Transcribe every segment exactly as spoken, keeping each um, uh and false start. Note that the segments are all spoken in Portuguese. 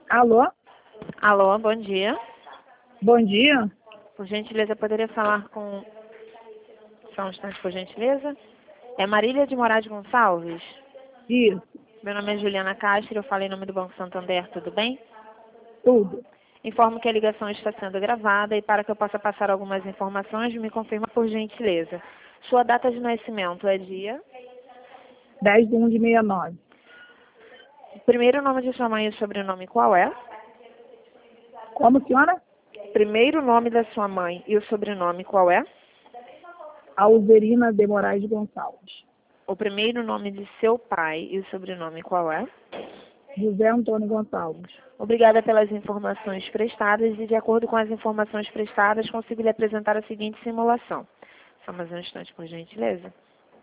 Alô? Alô, bom dia. Bom dia. Por gentileza, poderia falar com... Só um instante, por gentileza. É Marília de Moraes Gonçalves? Isso, Meu nome é Juliana Castro, eu falo em nome do Banco Santander, tudo bem? tudo. Informo que a ligação está sendo gravada e para que eu possa passar algumas informações, me confirma por gentileza. Sua data de nascimento é dia? dez de um de sessenta e nove. Primeiro nome de sua mãe e o sobrenome qual é? Como, senhora? Primeiro nome da sua mãe e o sobrenome qual é? Alzerina de Moraes Gonçalves. O primeiro nome de seu pai e o sobrenome qual é? José Antônio Gonçalves. Obrigada pelas informações prestadas e, de acordo com as informações prestadas, consigo lhe apresentar a seguinte simulação. Só mais um instante, por gentileza.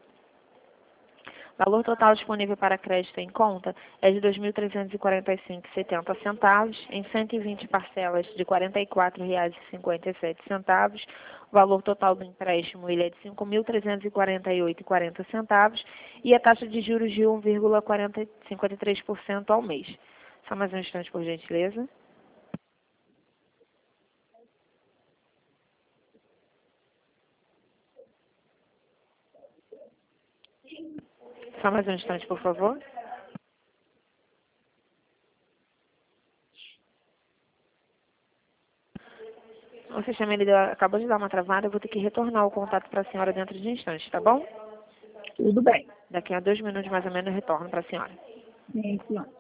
O valor total disponível para crédito em conta é de dois mil trezentos e quarenta e cinco reais e setenta centavos, em cento e vinte parcelas de quarenta e quatro reais e cinquenta e sete centavos. O valor total do empréstimo ele é de cinco mil trezentos e quarenta e oito reais e quarenta centavos e a taxa de juros de um vírgula cinquenta e três por cento ao mês. Só mais um instante, por gentileza. Só mais um instante, por favor. O sistema ele deu- acabou de dar uma travada, eu vou ter que retornar o contato para a senhora dentro de instantes, tá bom? Tudo bem. Daqui a dois minutos mais ou menos eu retorno para a senhora. Sim, senhora.